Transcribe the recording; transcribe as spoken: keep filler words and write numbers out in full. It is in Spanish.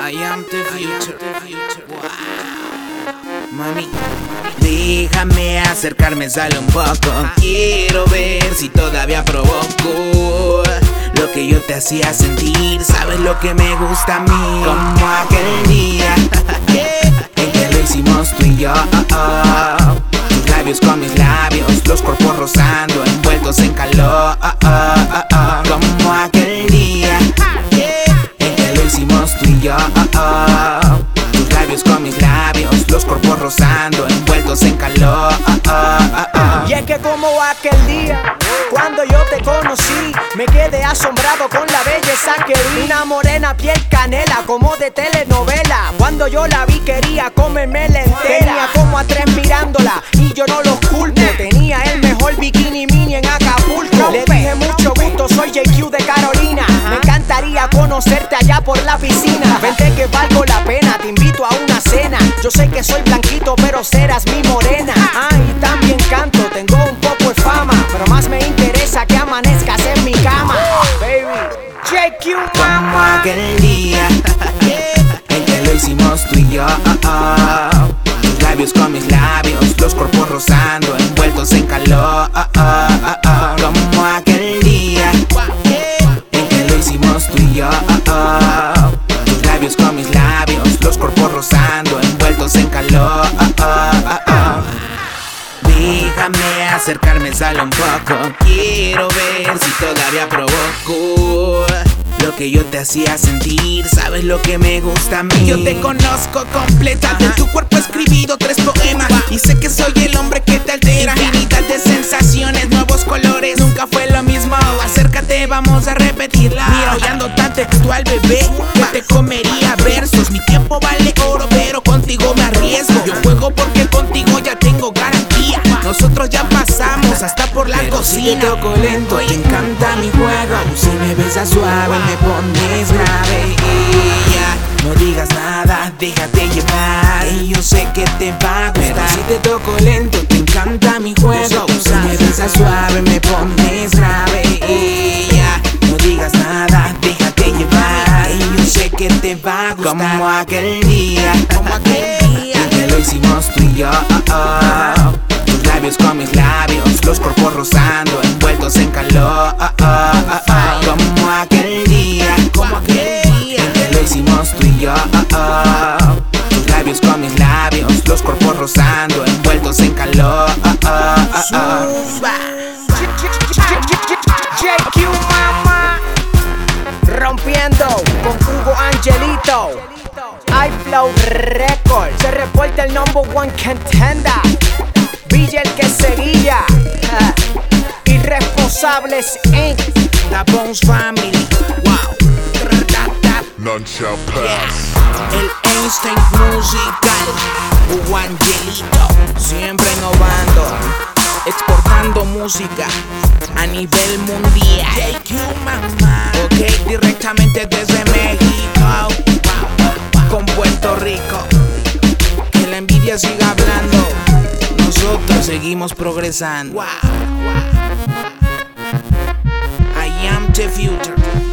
I am the future. Wow. Mami, déjame acercarme solo un poco. Quiero ver si todavía provoco lo que yo te hacía sentir. ¿Sabes lo que me gusta a mí? Como aquel día en que lo hicimos tú y yo. Tus labios con mis labios, los cuerpos rozando, envueltos en calor. Como aquel día en que lo hicimos tú y yo. Tus labios con mis labios, los cuerpos rozando, envueltos en calor. Y es que como aquel día, cuando yo te conocí, me quedé asombrado con la belleza que vi. Una morena piel canela, como de telenovela. Cuando yo la vi quería comerme la entera. Tenía como a tres mirándola y yo no los culpo. Tenía el mejor bikini mini en Acapulco. Le dije mucho gusto, soy J Q de Carolina. Me encantaría conocerte allá por la piscina. Vente que valgo la pena, te invito a una cena. Yo sé que soy blanquito pero serás mi morena. Ah, y también canto, tengo un poco de fama, pero más me interesa que amanezcas en mi cama. Baby, J Q mama. Como aquel día en que lo hicimos tú y yo. Tus labios con mis labios, los cuerpos rozando, envueltos en calor. Como aquel día en que lo hicimos tú y yo. Tus labios con mis labios, los cuerpos rozando, envueltos en calor. Déjame acercarme solo un poco. Quiero ver si todavía provoco lo que yo te hacía sentir. ¿Sabes lo que me gusta a mí? Yo te conozco completa. De tu cuerpo he escribido tres poemas y sé que soy el hombre que te altera. Infinidad de sensaciones, nuevos colores. Nunca fue lo mismo. Acércate, vamos a repetirla. Mira, hoy ando tan textual, bebé, que te comería versos. Mi tiempo vale oro, pero contigo me arriesgo. Yo juego porque contigo ya tengo garantía. Nosotros ya pasamos hasta por la pero cocina. Si te toco lento, te encanta mi juego. Si me besas suave, me pones grave. Y ya, no digas nada, déjate llevar. Y yo sé que te va a gustar. Pero si te toco lento, te encanta mi juego. Si me besas suave, me pones grave. Y ya, no digas nada, déjate llevar. Y yo sé que te va a gustar. Como aquel día, como aquel día en que lo hicimos tú y yo. Tus labios con mis labios, los cuerpos rozando, envueltos en calor. Como aquel día, como aquel día en que lo hicimos tú y yo. Tus labios con mis labios, los cuerpos rozando, envueltos en calor. J Q mama, rompiendo con Hugo Angelito. iFlow Record, se reporta el number one contender. Villa el que seguía. uh, Irresponsables incorporated. The Bones Family. Wow. None shall pass. El Einstein musical. Hugo Angelito. Siempre innovando, exportando música a nivel mundial. J Q mamá. Ok, directamente desde México con Puerto Rico. Que la envidia siga hablando. Nosotros seguimos progresando. Wow. I am the future.